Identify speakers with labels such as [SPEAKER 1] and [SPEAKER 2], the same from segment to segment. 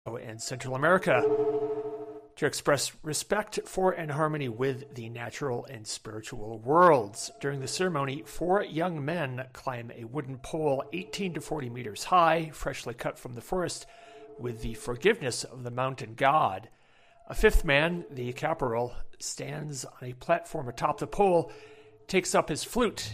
[SPEAKER 1] and Central America to express respect for and harmony with the natural and spiritual worlds. During the ceremony, 4 young men climb a wooden pole 18 to 40 meters high, freshly cut from the forest, with the forgiveness of the mountain god. A 5th man, the caporal, stands on a platform atop the pole, takes up his flute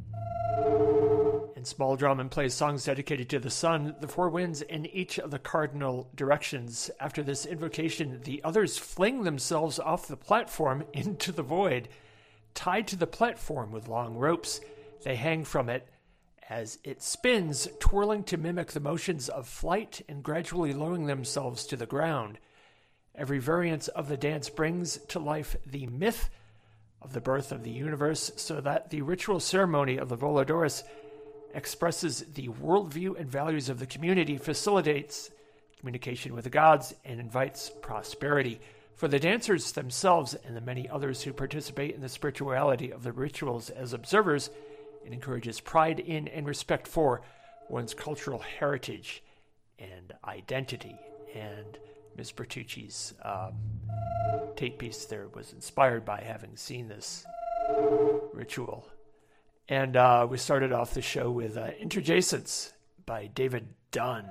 [SPEAKER 1] and small drum and plays songs dedicated to the sun, the 4 winds, in each of the cardinal directions. After this invocation, the others fling themselves off the platform into the void. Tied to the platform with long ropes, they hang from it as it spins, twirling to mimic the motions of flight and gradually lowering themselves to the ground. Every variant of the dance brings to life the myth of the birth of the universe, so that the ritual ceremony of the Voladores expresses the worldview and values of the community, facilitates communication with the gods, and invites prosperity. For the dancers themselves and the many others who participate in the spirituality of the rituals as observers, it encourages pride in and respect for one's cultural heritage and identity. And Ms. Bertucci's tape piece there was inspired by having seen this ritual. And we started off the show with Interjacents by David Dunn.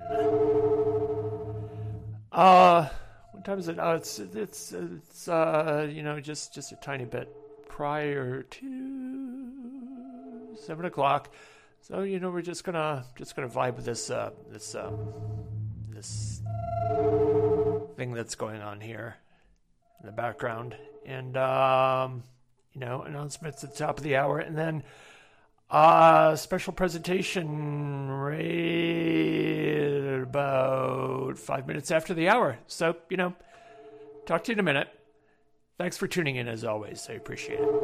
[SPEAKER 1] What time is it? Oh, it's just a tiny bit prior to 7 o'clock. So we're just gonna vibe with this thing that's going on here in the background, and announcements at the top of the hour, and then special presentation right about 5 minutes after the hour. So, talk to you in a minute. Thanks for tuning in as always. I appreciate it.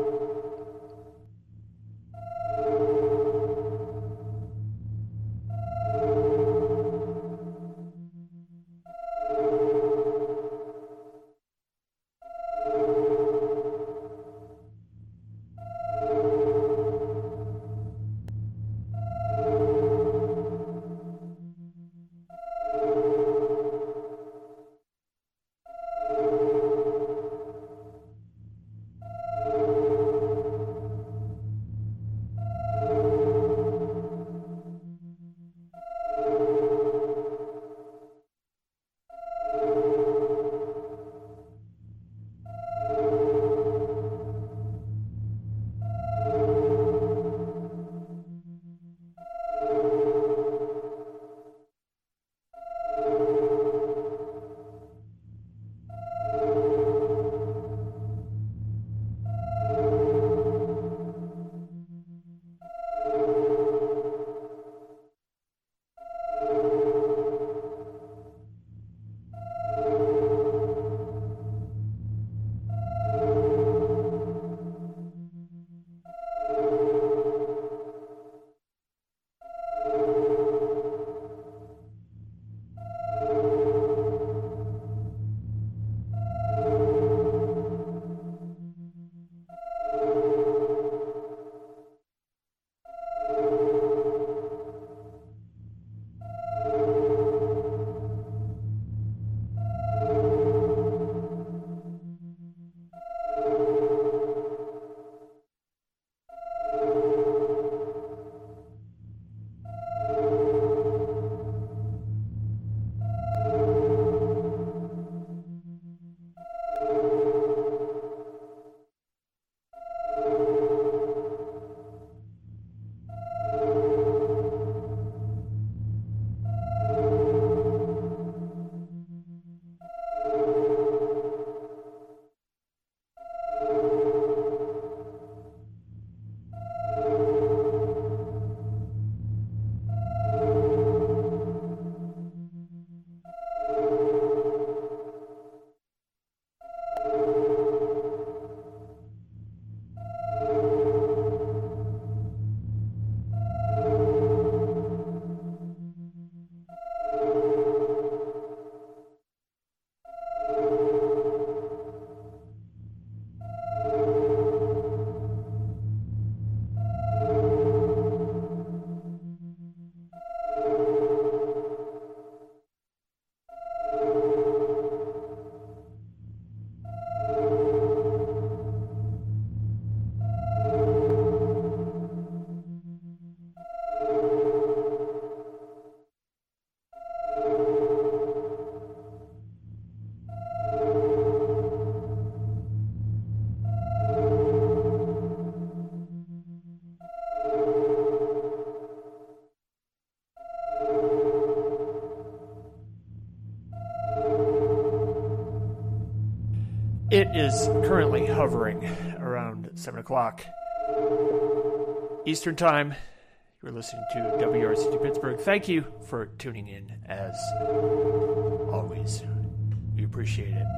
[SPEAKER 1] It is currently hovering around 7 o'clock Eastern Time. You're listening to WRCT Pittsburgh. Thank you for tuning in, as always. We appreciate it.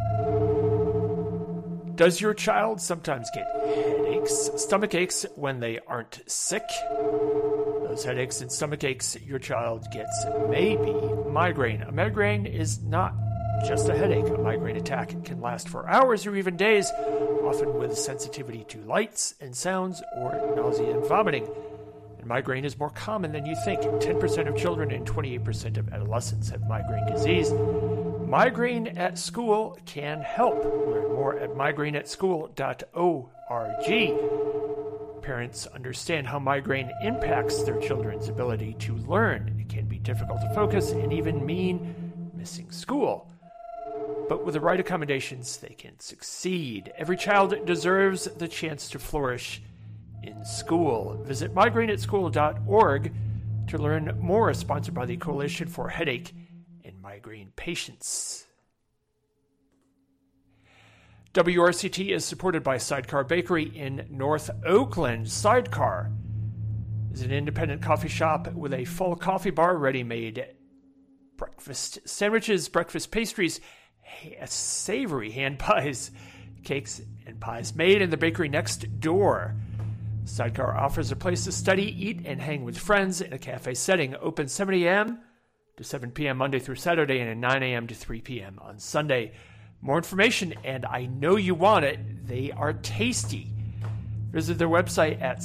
[SPEAKER 1] Does your child sometimes get headaches, stomach aches when they aren't sick? Those headaches and stomach aches your child gets may be migraine. A migraine is not just a headache. A migraine attack can last for hours or even days, often with sensitivity to lights and sounds or nausea and vomiting. And migraine is more common than you think. 10% of children and 28% of adolescents have migraine disease. Migraine at School can help. Learn more at migraineatschool.org. Parents understand how migraine impacts their children's ability to learn. It can be difficult to focus and even mean missing school. But with the right accommodations, they can succeed. Every child deserves the chance to flourish in school. Visit migraineatschool.org to learn more. Sponsored by the Coalition for Headache and Migraine Patients. WRCT is supported by Sidecar Bakery in North Oakland. Sidecar is an independent coffee shop with a full coffee bar, ready-made breakfast sandwiches, breakfast pastries, savory hand pies, cakes, and pies made in the bakery next door. Sidecar offers a place to study, eat, and hang with friends in a cafe setting. Open 7 a.m. to 7 p.m. Monday through Saturday and 9 a.m. to 3 p.m. on Sunday. More information, and I know you want it, they are tasty. Visit their website at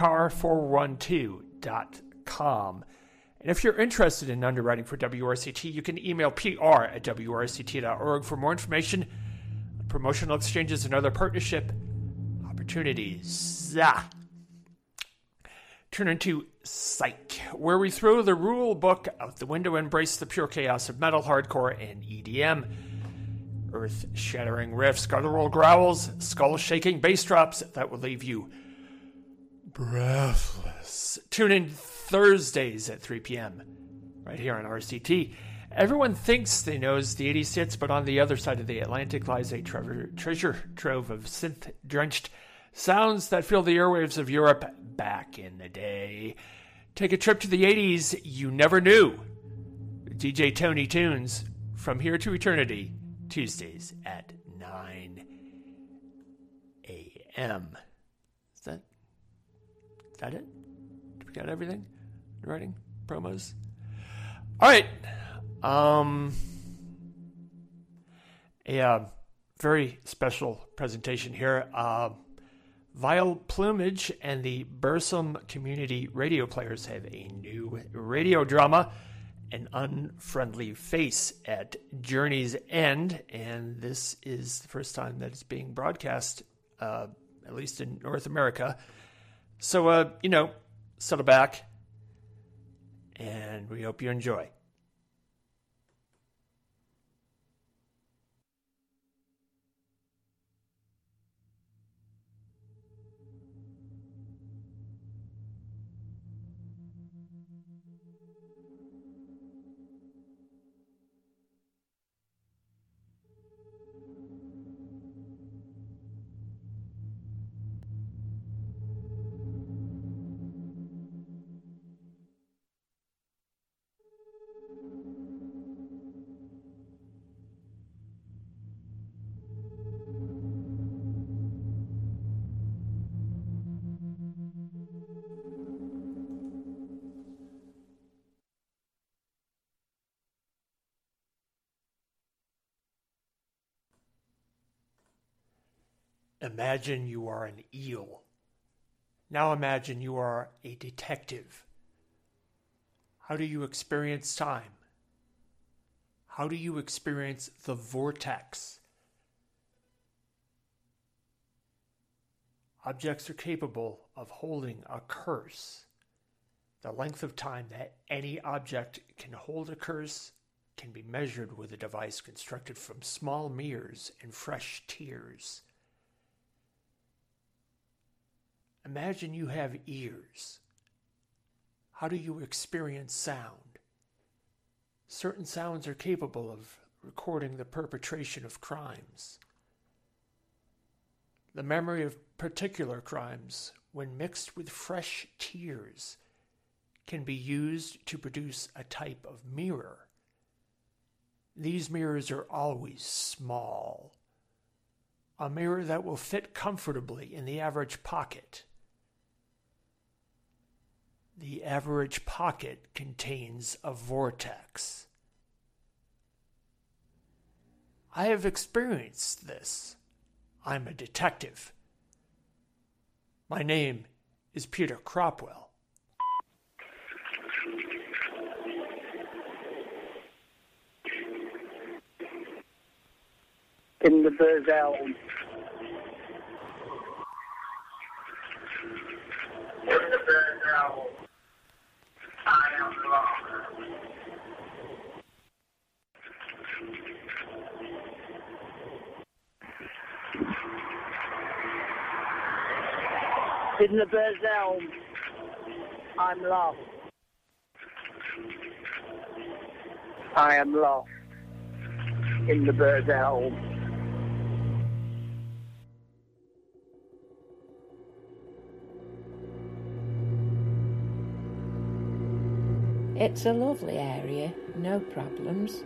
[SPEAKER 1] sidecar412.com. And if you're interested in underwriting for WRCT, you can email pr@wrct.org for more information on promotional exchanges and other partnership opportunities. Turn into Psych, where we throw the rule book out the window and embrace the pure chaos of metal, hardcore, and EDM. Earth-shattering riffs, guttural growls, skull-shaking bass drops that will leave you breathless. Tune in Thursdays at 3 p.m. right here on RCT. Everyone thinks they knows the 80s hits, but on the other side of the Atlantic lies a treasure trove of synth-drenched sounds that fill the airwaves of Europe back in the day. Take a trip to the 80s you never knew. DJ Tony Tunes, From Here to Eternity, Tuesdays at 9 a.m. Is that it? We got everything? Writing? Promos? All right. A very special presentation here. Vile Plumage and the Bursum Community Radio Players have a new radio drama, An Unfriendly Face at Journey's End, and this is the first time that it's being broadcast, at least in North America. So, settle back, and we hope you enjoy. Imagine you are an eel. Now imagine you are a detective. How do you experience time? How do you experience the vortex? Objects are capable of holding a curse. The length of time that any object can hold a curse can be measured with a device constructed from small mirrors and fresh tears. Imagine you have ears. How do you experience sound? Certain sounds are capable of recording the perpetration of crimes. The memory of particular crimes, when mixed with fresh tears, can be used to produce a type of mirror. These mirrors are always small. A mirror that will fit comfortably in the average pocket. The average pocket contains a vortex. I have experienced this. I'm a detective. My name is Peter Cropwell.
[SPEAKER 2] In the Burrs Elm. In the Burrs Elm. I am lost. In the Burrs Elm. I'm lost. I am lost. In the Burrs Elm.
[SPEAKER 3] It's a lovely area, no problems.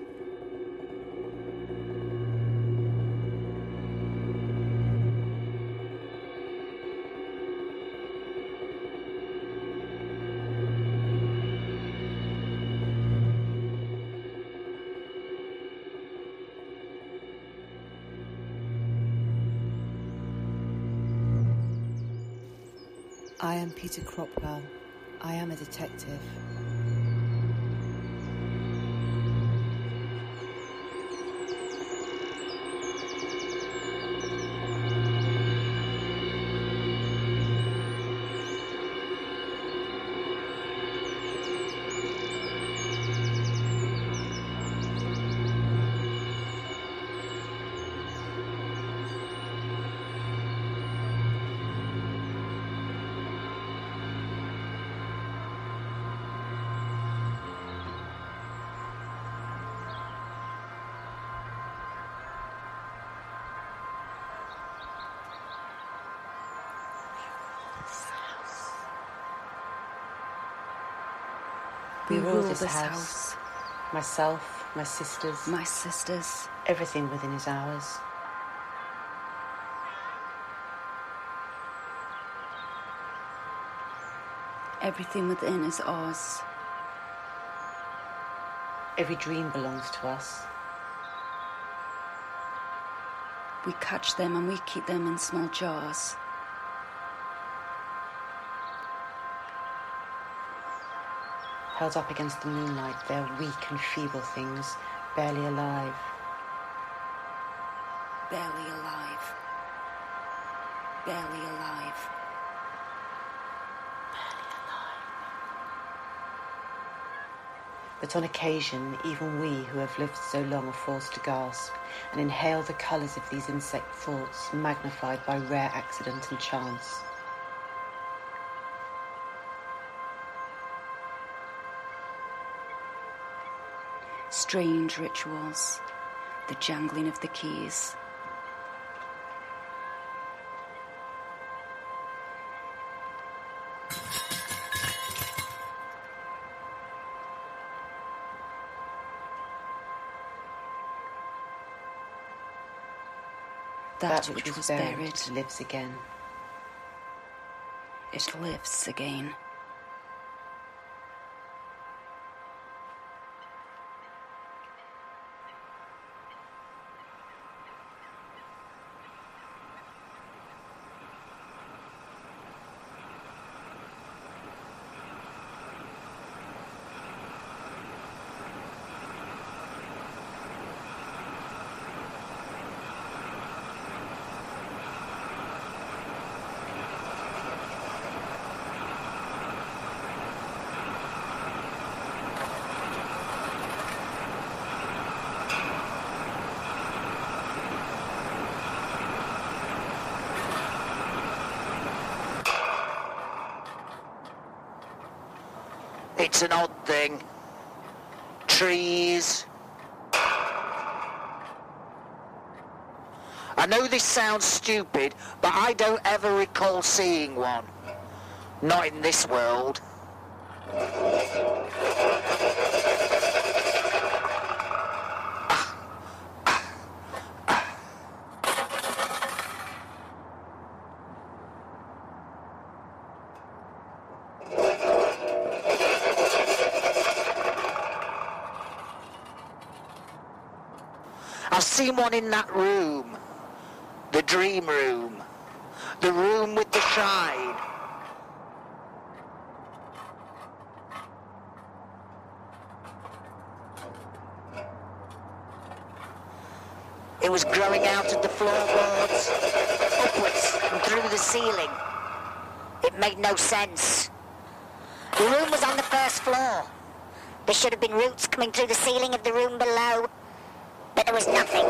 [SPEAKER 4] I am Peter Cropwell. I am a detective.
[SPEAKER 5] We rule this house. Myself, my sisters. Everything within is ours.
[SPEAKER 4] Everything within is ours.
[SPEAKER 5] Every dream belongs to us.
[SPEAKER 4] We catch them and we keep them in small jars.
[SPEAKER 5] Held up against the moonlight, they're weak and feeble things, barely alive.
[SPEAKER 4] Barely alive. Barely alive.
[SPEAKER 5] But on occasion, even we who have lived so long are forced to gasp and inhale the colours of these insect thoughts, magnified by rare accident and chance.
[SPEAKER 4] Strange rituals, the jangling of the keys. That which was buried
[SPEAKER 5] lives again.
[SPEAKER 4] It lives again.
[SPEAKER 2] It's an odd thing. Trees.
[SPEAKER 6] I know this sounds stupid, but I don't ever recall seeing one. Not in this world. I've seen one in that room. The dream room. The room with the shine. It was growing out of the floorboards, upwards and through the ceiling. It made no sense.
[SPEAKER 7] The room was on the first floor. There should have been roots coming through the ceiling of the room below. But there was nothing.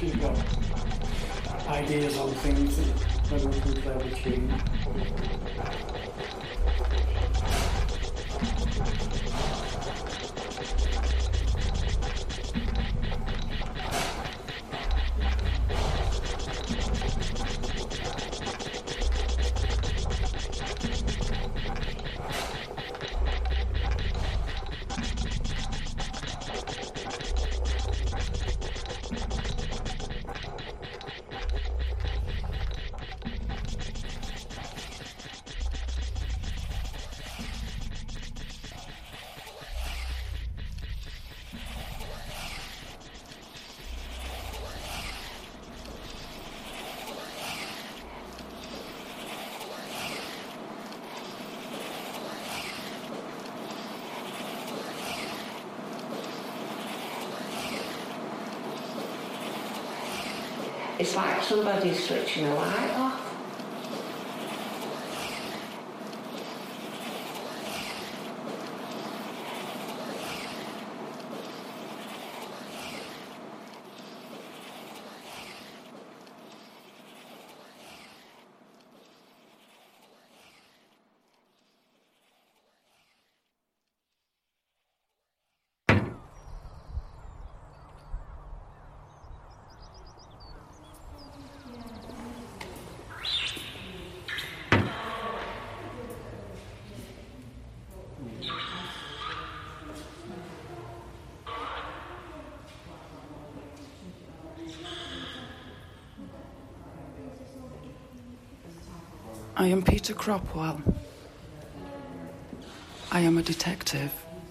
[SPEAKER 8] she's got ideas on things that my husband's ever changed.
[SPEAKER 3] It's like somebody's switching a light off.
[SPEAKER 9] I am Peter Cropwell. I am a detective.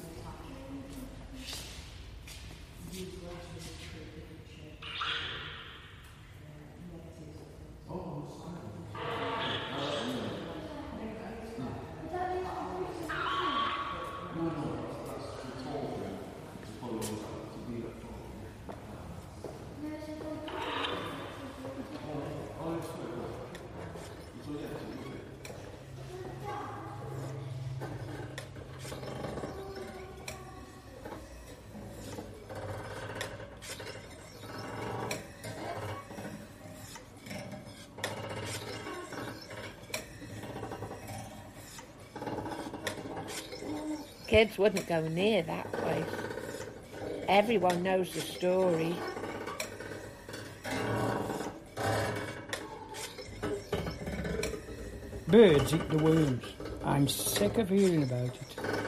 [SPEAKER 3] Kids wouldn't go near that place. Everyone knows the story.
[SPEAKER 8] Birds eat the worms. I'm sick of hearing about it.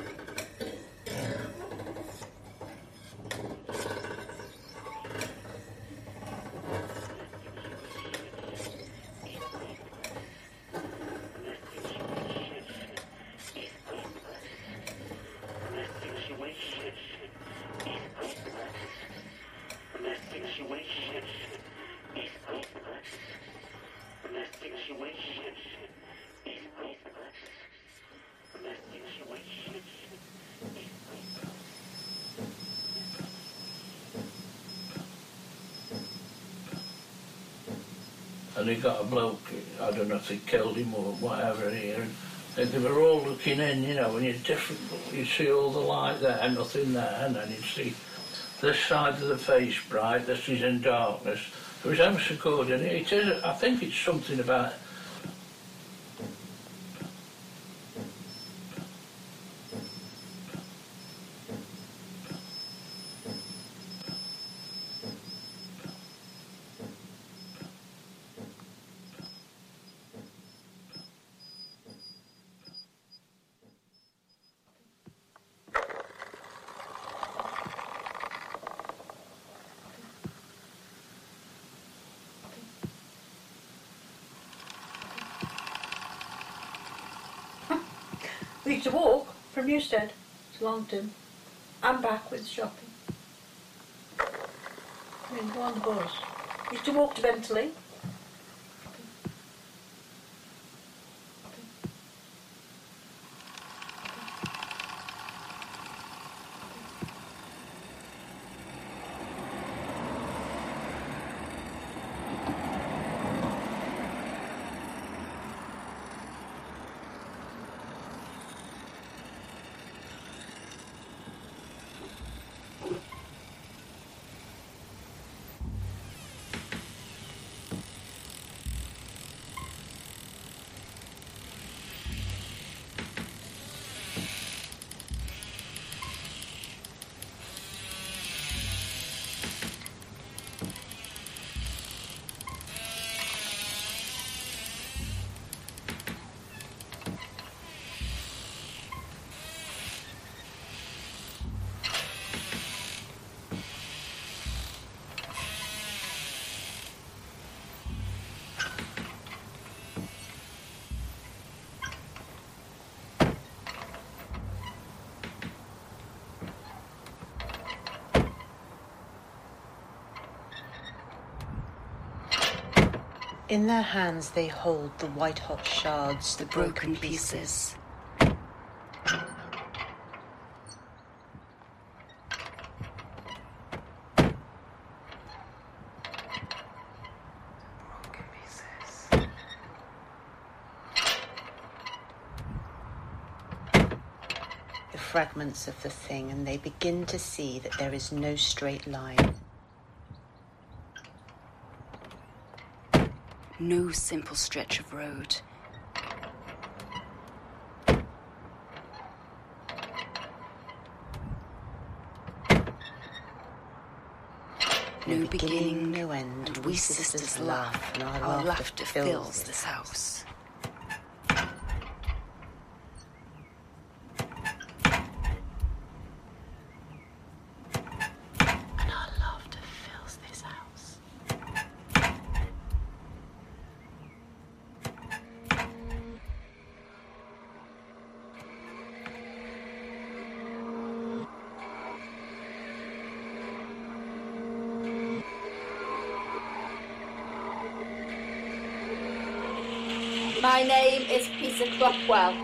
[SPEAKER 10] And he got a bloke, I don't know if they killed him or whatever here, and they were all looking in, you know, and you'd see all the light there, nothing there, and then you'd see this side of the face bright, this is in darkness. It was ever so good, and it is, I think it's something about
[SPEAKER 11] We used to walk from Newstead to Longton and back with shopping. I mean, go on the bus. We used to walk to Bentley.
[SPEAKER 5] In their hands they hold the white-hot shards,
[SPEAKER 9] The broken pieces.
[SPEAKER 5] The fragments of the thing, and they begin to see that there is no straight line.
[SPEAKER 9] No simple stretch of road. No beginning,
[SPEAKER 5] no end.
[SPEAKER 9] and we sisters laugh,
[SPEAKER 5] and
[SPEAKER 9] our laughter fills this house.
[SPEAKER 5] And our laughter fills this house.
[SPEAKER 12] My name is Peter Cropwell.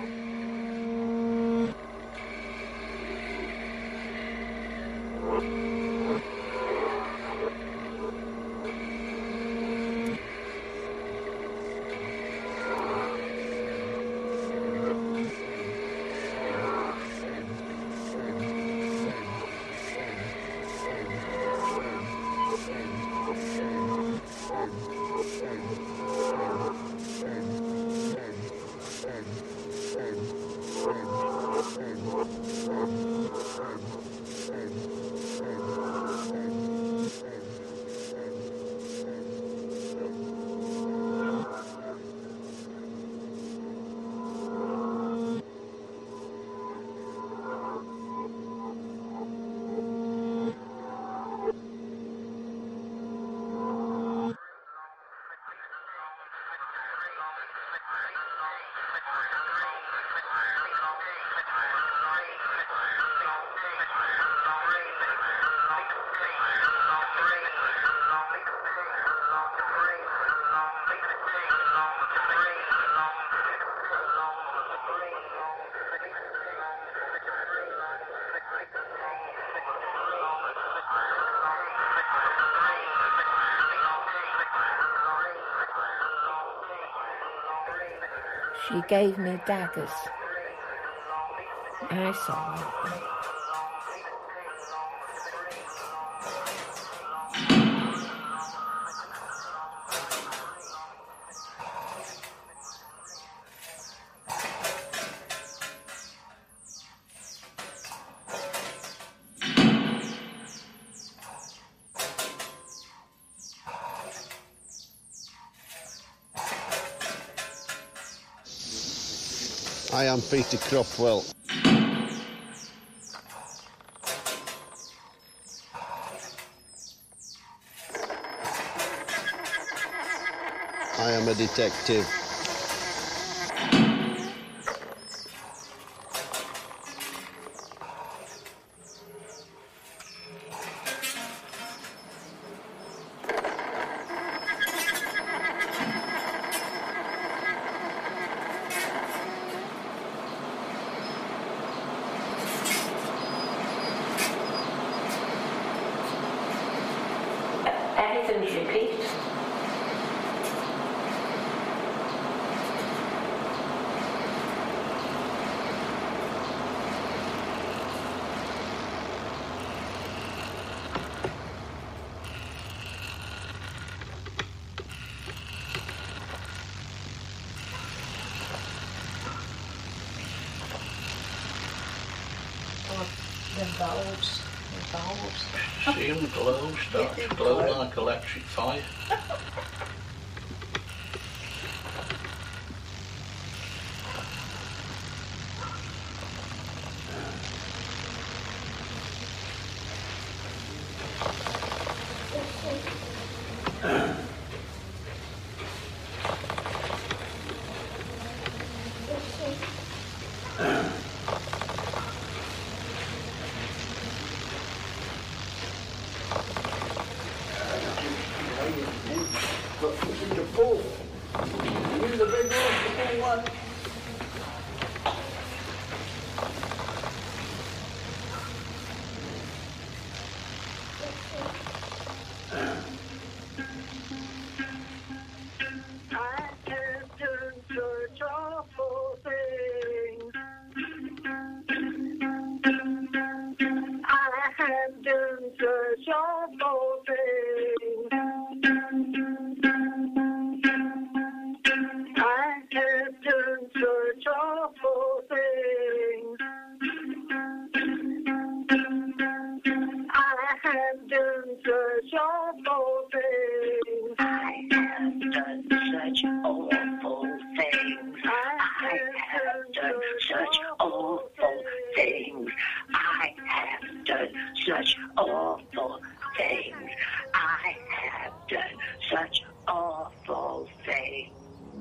[SPEAKER 3] She gave me daggers. I saw it.
[SPEAKER 13] I am Peter Cropwell. I am a detective.
[SPEAKER 5] Everything's repeat.
[SPEAKER 11] The valves.
[SPEAKER 10] See them glow, start to glow like electric fire.
[SPEAKER 11] 911.
[SPEAKER 2] I can't search awful things. I have done such awful things. I have done such awful things. I have done such awful things. I have done such awful things. I have done such awful things. I have done such awful things. I have done such awful things.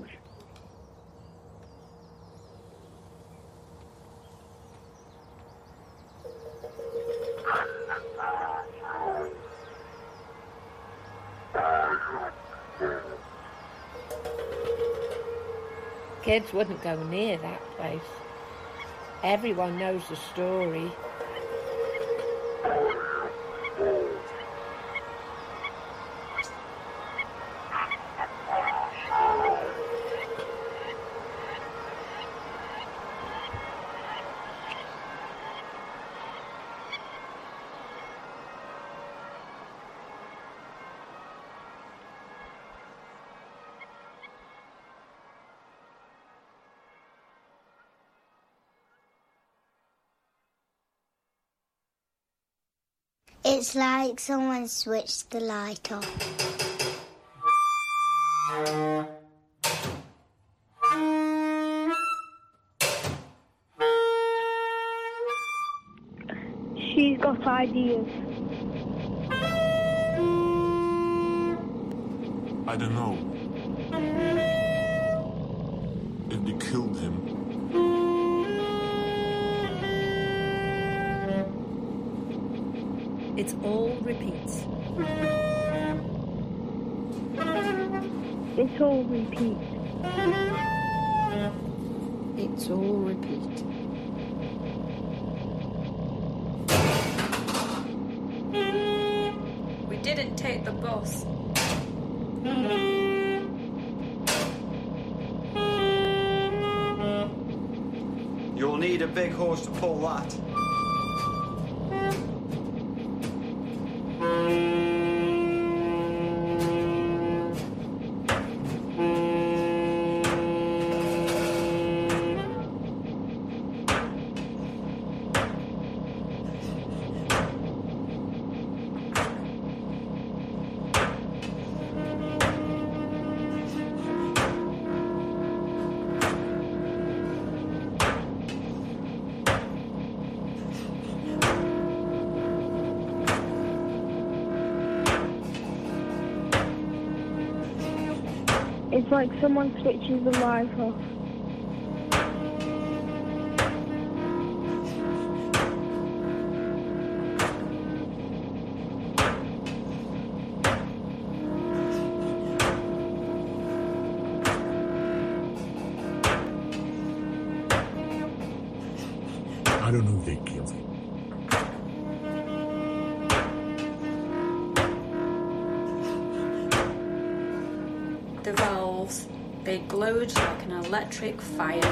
[SPEAKER 3] Kids wouldn't go near that place. Everyone knows the story.
[SPEAKER 14] It's like someone switched the light off.
[SPEAKER 15] She's got ideas.
[SPEAKER 16] I don't know. If they killed him.
[SPEAKER 17] It all repeats.
[SPEAKER 15] It all repeats.
[SPEAKER 3] It's all repeat.
[SPEAKER 12] We didn't take the bus.
[SPEAKER 18] You'll need a big horse to pull that.
[SPEAKER 15] It's like someone switches the light off.
[SPEAKER 16] I don't know if they killed him.
[SPEAKER 12] The valves, they glowed like an electric fire.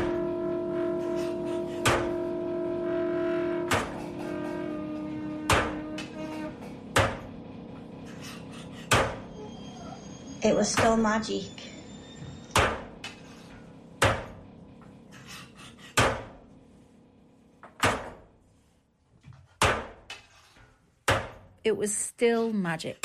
[SPEAKER 19] It was still magic.
[SPEAKER 17] It was still magic.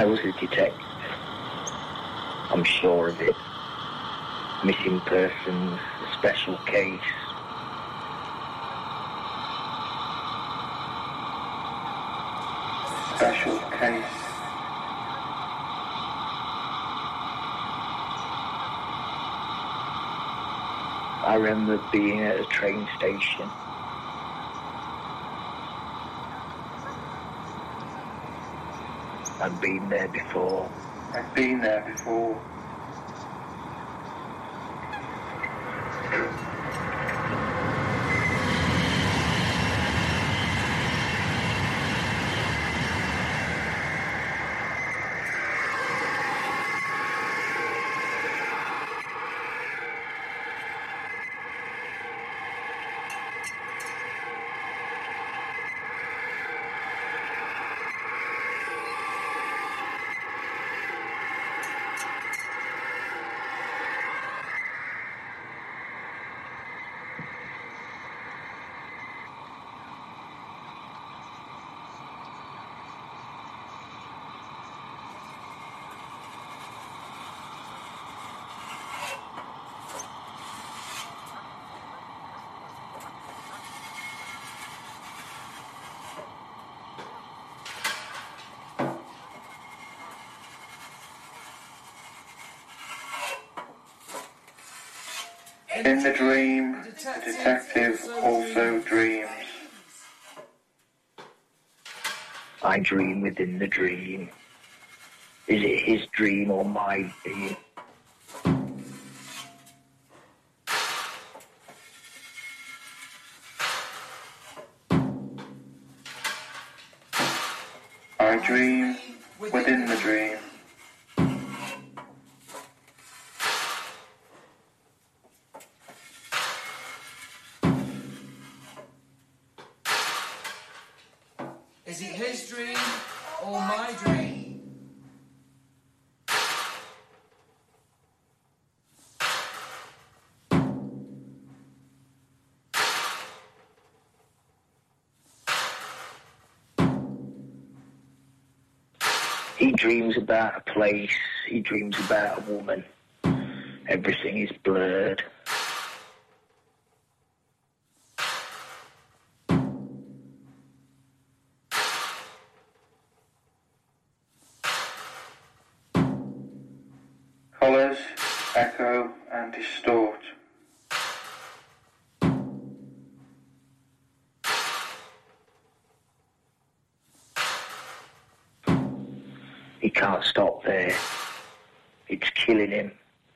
[SPEAKER 19] I was a detective. I'm sure of it. Missing persons, a special case.
[SPEAKER 20] Special case.
[SPEAKER 19] I remember being at a train station. I've been there before.
[SPEAKER 20] I've been there before. In the dream, the detective also dreams.
[SPEAKER 19] I dream within the dream. Is it his dream or my dream?
[SPEAKER 20] I dream within the dream.
[SPEAKER 21] Is it his dream or my dream?
[SPEAKER 19] He dreams about a place, he dreams about a woman. Everything is blurred.
[SPEAKER 20] Colours echo and distort.
[SPEAKER 19] He can't stop there. It's killing him.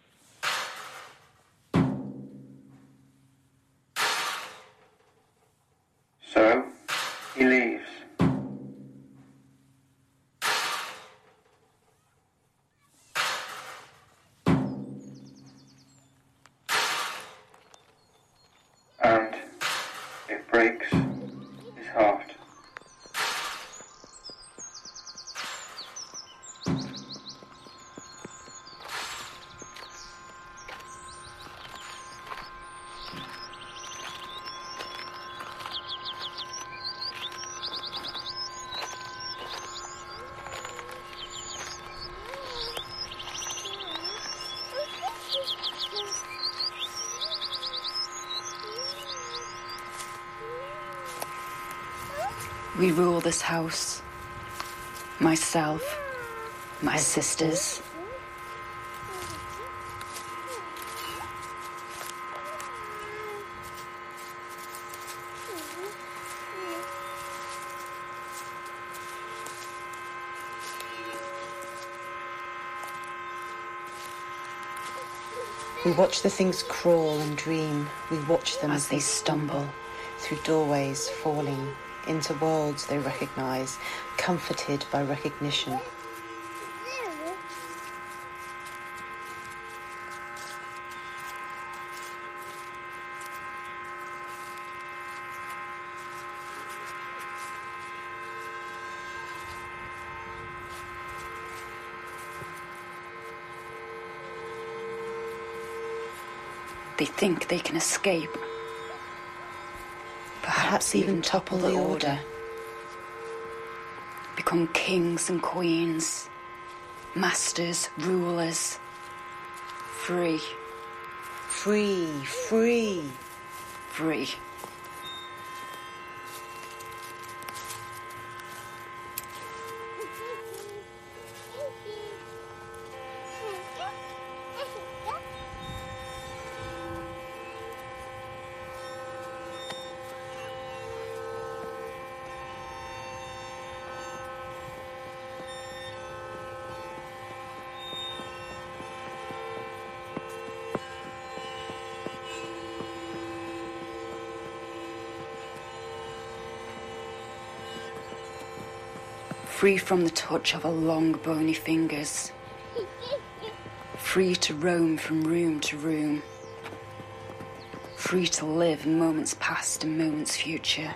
[SPEAKER 20] So, he leaves. And it breaks his heart.
[SPEAKER 9] We rule this house. Myself, my sisters.
[SPEAKER 5] We watch the things crawl and dream. We watch them as they stumble through doorways, falling into worlds they recognise, comforted by recognition.
[SPEAKER 9] They think they can escape. Perhaps even topple the order. Become kings and queens, Masters, rulers. Free.
[SPEAKER 5] Free, free.
[SPEAKER 9] Free. Free from the touch of her long bony fingers. Free to roam from room to room. Free to live in moments past and moments future.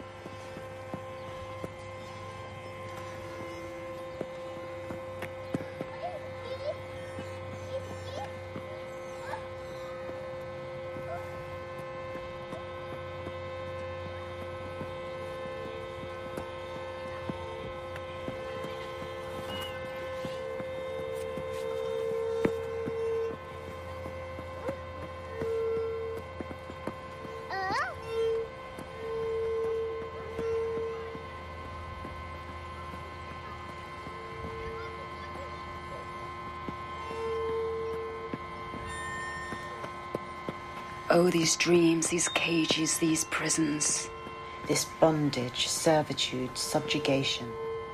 [SPEAKER 9] Oh, these dreams, these cages, these prisons.
[SPEAKER 5] This bondage, servitude, subjugation.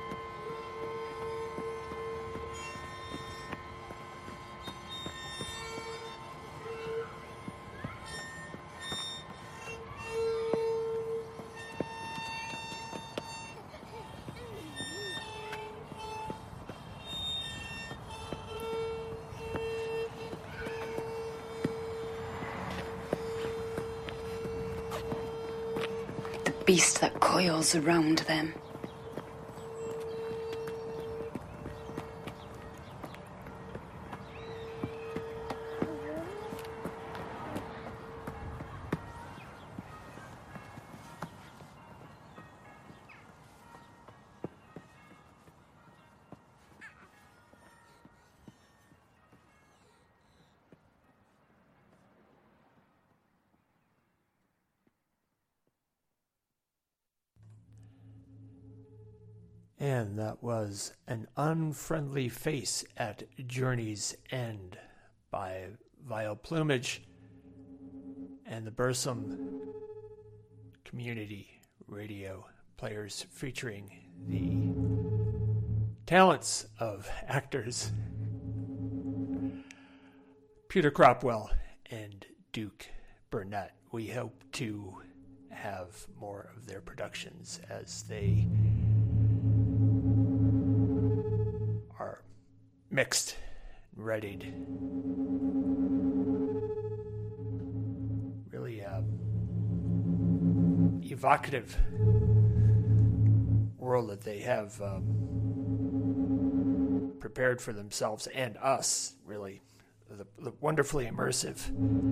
[SPEAKER 9] Beast that coils around them.
[SPEAKER 1] And that was An Unfriendly Face at Journey's End by Vile Plumage and the Bursum Community Radio Players, featuring the talents of actors Peter Cropwell and Duke Burnett. We hope to have more of their productions as they are mixed and readied. Really evocative world that they have prepared for themselves and us, really. The wonderfully immersive.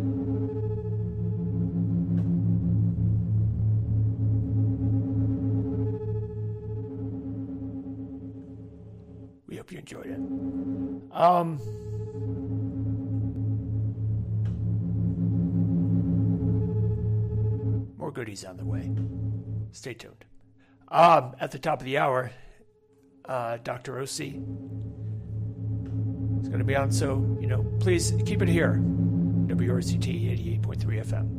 [SPEAKER 1] We hope you enjoyed it. More goodies on the way. Stay tuned. At the top of the hour, Dr. O.C. is going to be on, so, please keep it here. WRCT 88.3 FM.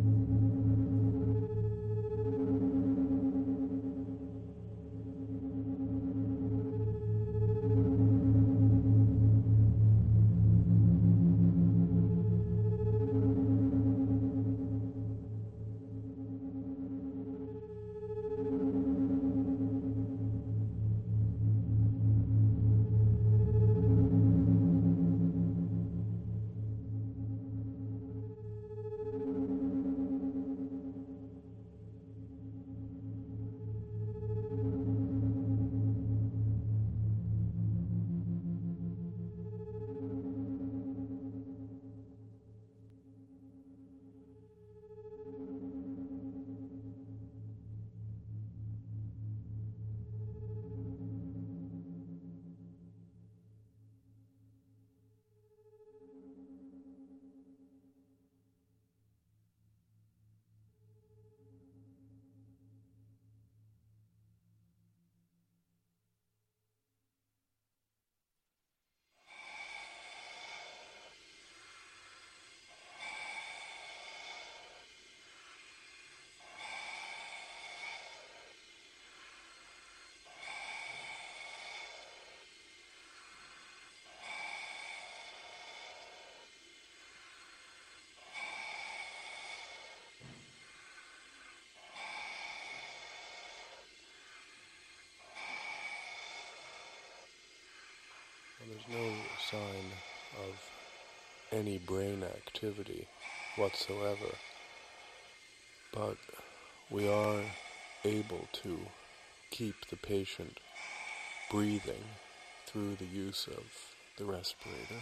[SPEAKER 4] no sign of any brain activity whatsoever, but we are able to keep the patient breathing through the use of the respirator.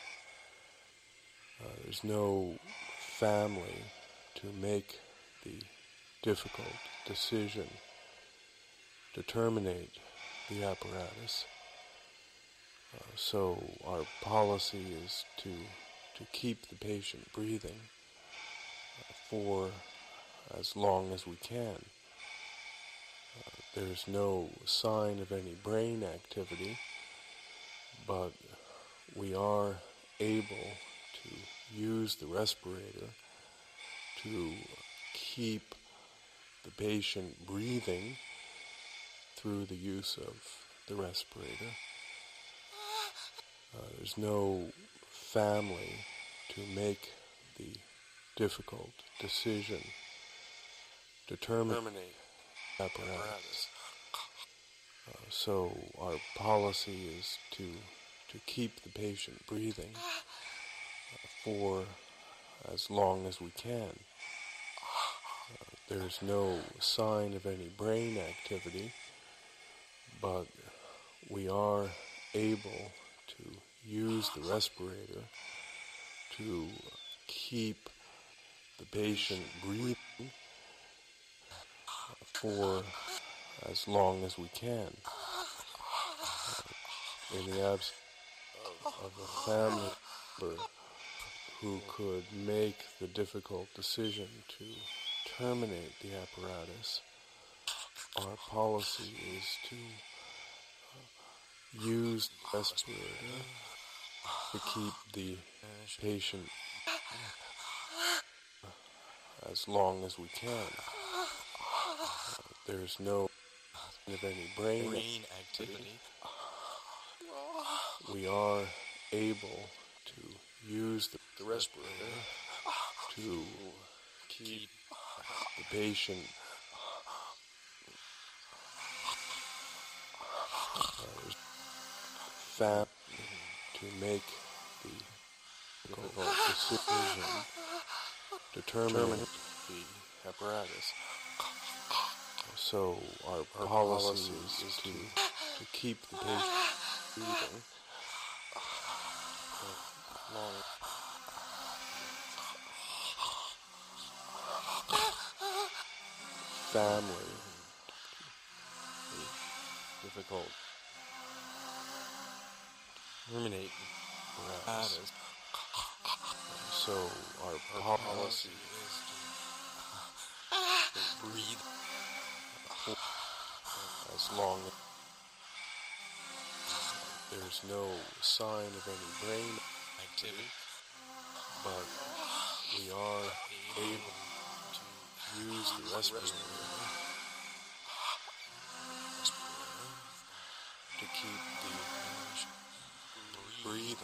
[SPEAKER 4] There's no family to make the difficult decision to terminate the apparatus. So our policy is to keep the patient breathing for as long as we can. There's no sign of any brain activity, but we are able to use the respirator to keep the patient breathing through the use of the respirator. There's no family to make the difficult decision to terminate the apparatus. So our policy is to keep the patient breathing for as long as we can. There's no sign of any brain activity, but we are able to use the respirator to keep the patient breathing for as long as we can. In the absence of a family member who could make the difficult decision to terminate the apparatus, our policy is to use the respirator to keep the patient as long as we can. There's no of any brain activity. We are able to use the respirator to keep the patient fat to make the difficult decision to terminate the apparatus. So our policy is to keep the patient breathing long. Family difficult terminate apparatus. So our policy is to breathe as long as there's no sign of any brain activity, but we are able to use the respirator to keep the breathing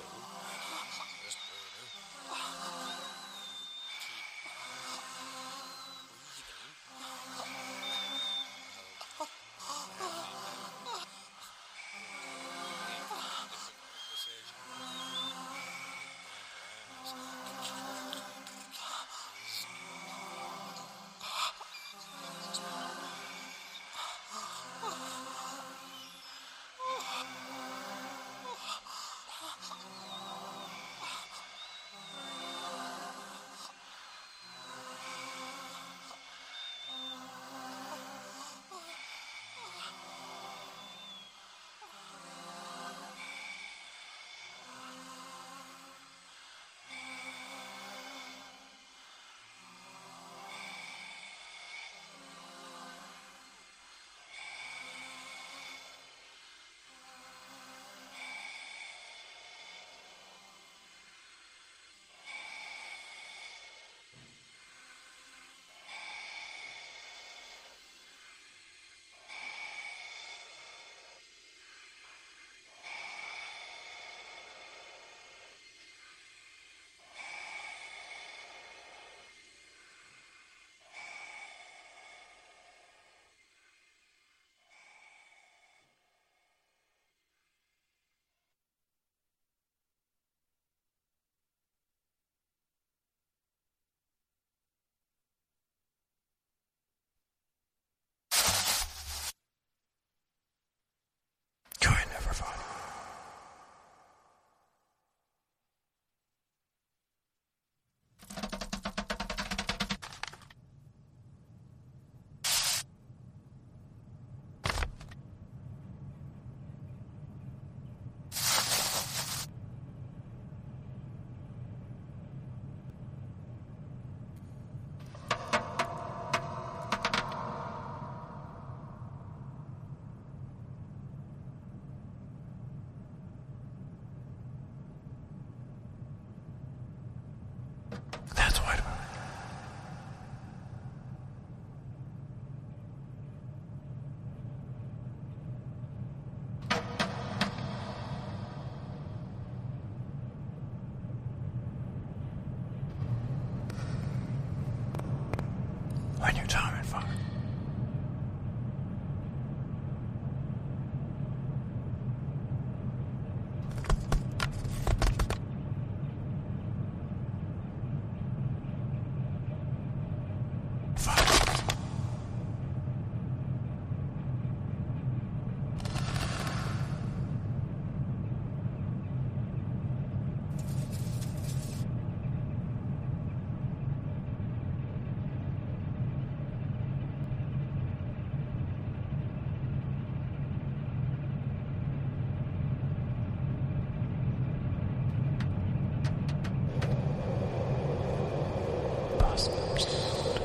[SPEAKER 1] lost sound.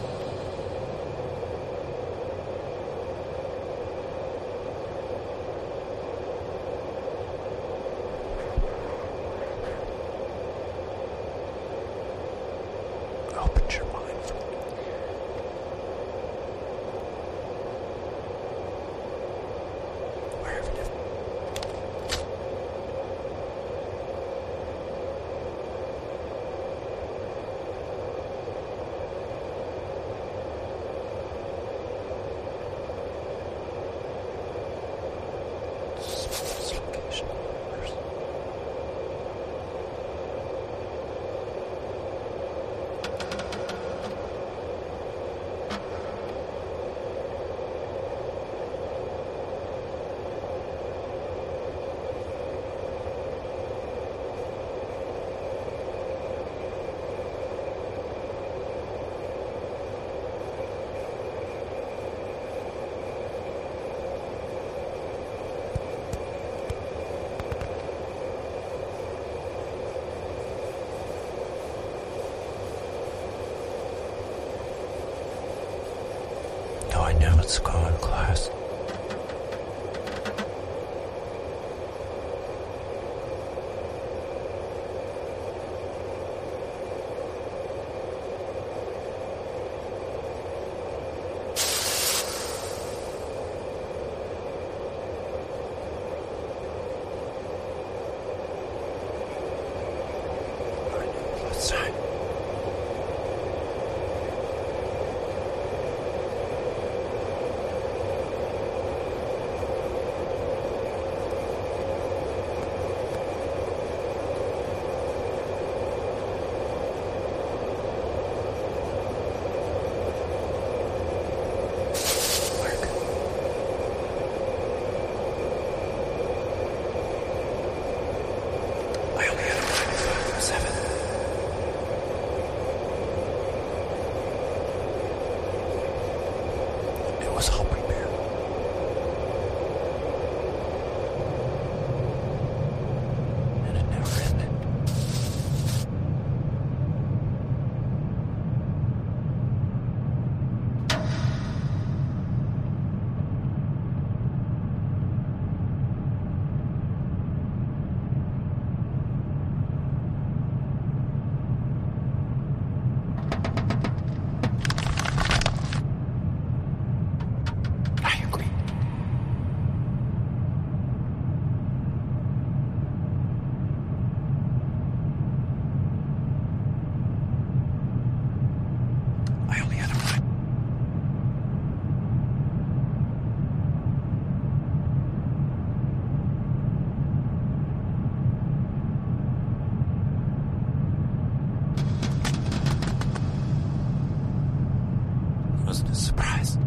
[SPEAKER 1] Open your mind for wherever it is. No, I know it's gone, class. Let's try. Wasn't a surprise.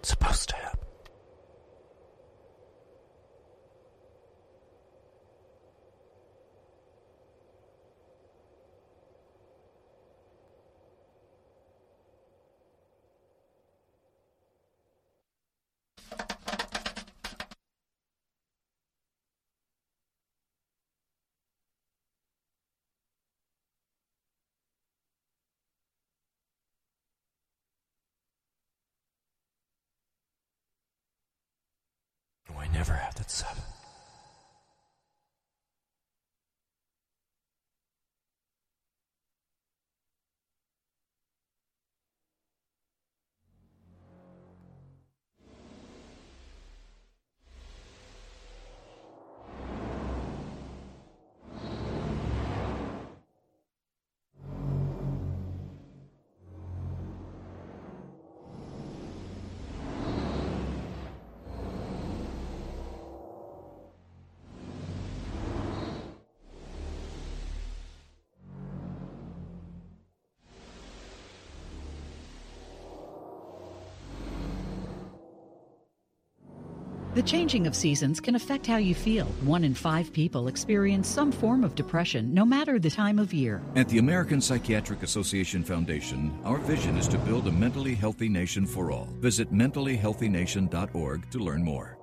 [SPEAKER 1] supposed to happen. I never have that 7.
[SPEAKER 6] The changing of seasons can affect how you feel. 1 in 5 people experience some form of depression, no matter the time of year.
[SPEAKER 22] At the American Psychiatric Association Foundation, our vision is to build a mentally healthy nation for all. Visit mentallyhealthynation.org to learn more.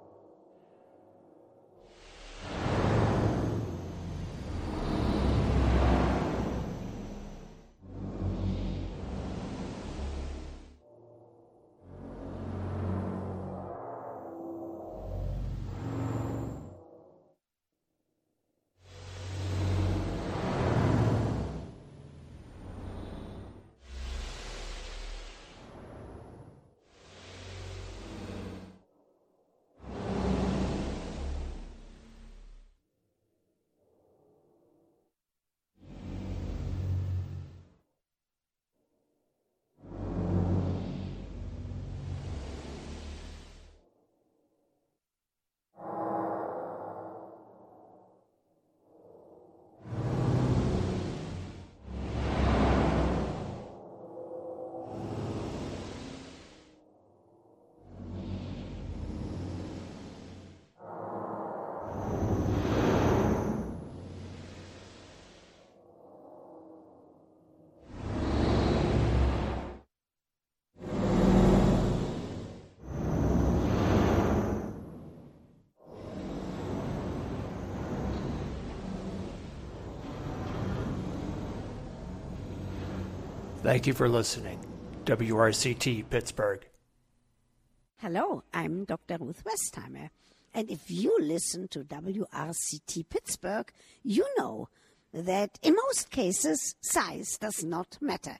[SPEAKER 1] Thank you for listening. WRCT Pittsburgh.
[SPEAKER 23] Hello, I'm Dr. Ruth Westheimer. And if you listen to WRCT Pittsburgh, you know that in most cases, size does not matter.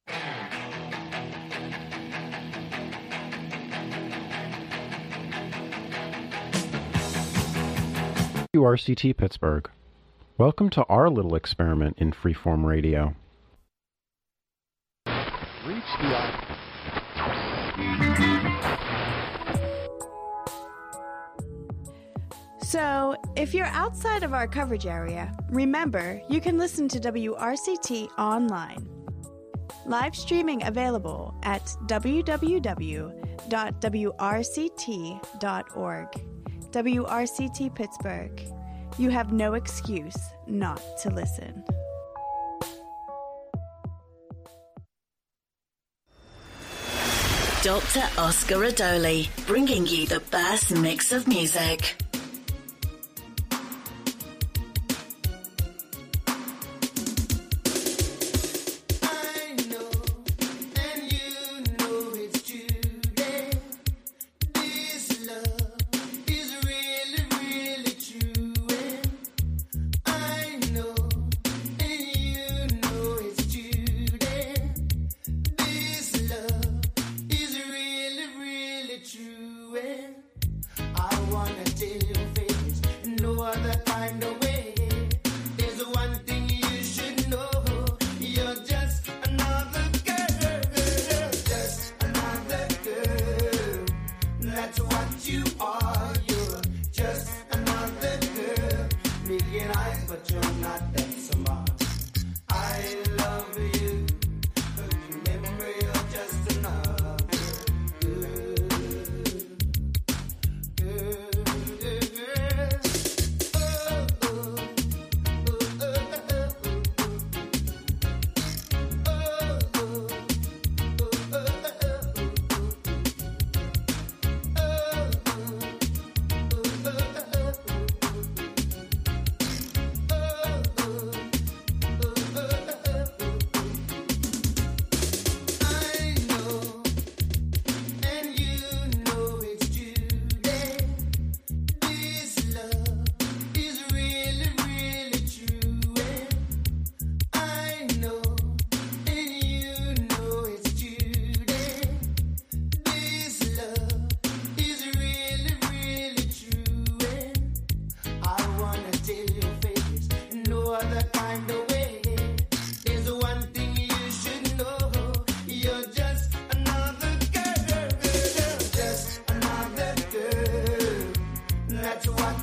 [SPEAKER 24] WRCT Pittsburgh. Welcome to our little experiment in freeform radio. Reach the
[SPEAKER 25] So, if you're outside of our coverage area, remember you can listen to WRCT online. Live streaming available at www.wrct.org. WRCT Pittsburgh. You have no excuse not to listen.
[SPEAKER 26] Dr. Oscar Adoli, bringing you the best mix of music.
[SPEAKER 27] I wanna tell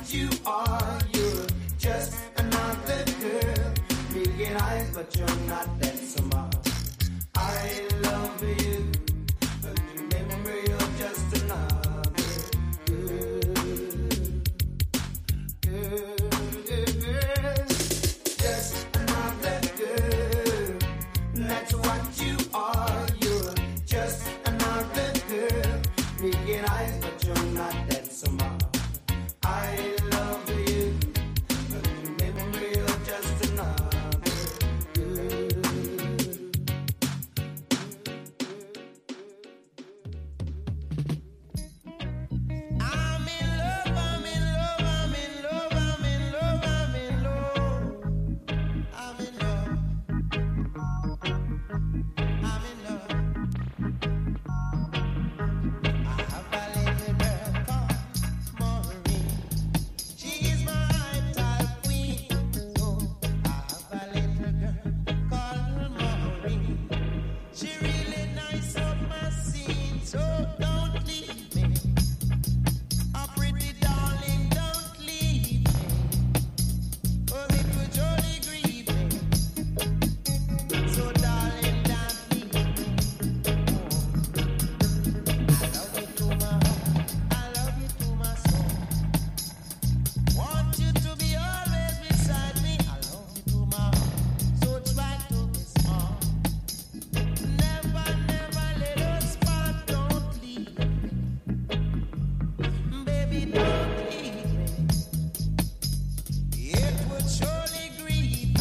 [SPEAKER 2] what you are. You're just another girl. Making eyes, but you're not there.